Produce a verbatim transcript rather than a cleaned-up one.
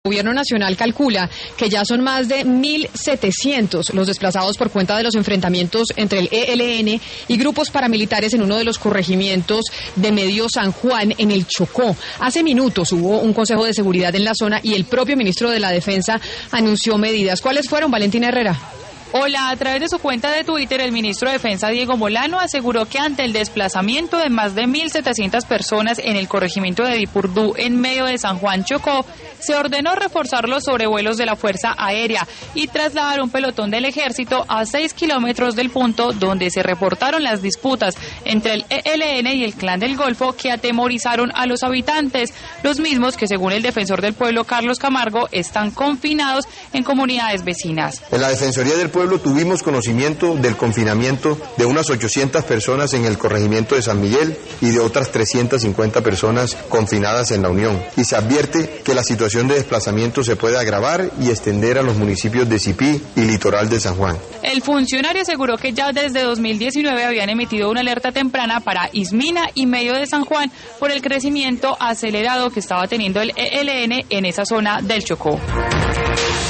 El Gobierno Nacional calcula que ya son más de mil setecientos los desplazados por cuenta de los enfrentamientos entre el E L N y grupos paramilitares en uno de los corregimientos de Medio San Juan, en el Chocó. Hace minutos hubo un consejo de seguridad en la zona y el propio ministro de la Defensa anunció medidas. ¿Cuáles fueron, Valentina Herrera? Hola, a través de su cuenta de Twitter, el ministro de Defensa, Diego Molano, aseguró que ante el desplazamiento de más de mil setecientas personas en el corregimiento de Dipurdú, en medio de San Juan, Chocó, se ordenó reforzar los sobrevuelos de la Fuerza Aérea y trasladar un pelotón del Ejército a seis kilómetros del punto donde se reportaron las disputas entre el E L N y el Clan del Golfo, que atemorizaron a los habitantes, los mismos que, según el defensor del pueblo, Carlos Camargo, están confinados en comunidades vecinas. En la Defensoría del Pueblo tuvimos conocimiento del confinamiento de unas ochocientas personas en el corregimiento de San Miguel y de otras trescientas cincuenta personas confinadas en la Unión. Y se advierte que la situación de desplazamiento se puede agravar y extender a los municipios de Sipí y Litoral de San Juan. El funcionario aseguró que ya desde dos mil diecinueve habían emitido una alerta temprana para Ismina y medio de San Juan por el crecimiento acelerado que estaba teniendo el E L N en esa zona del Chocó.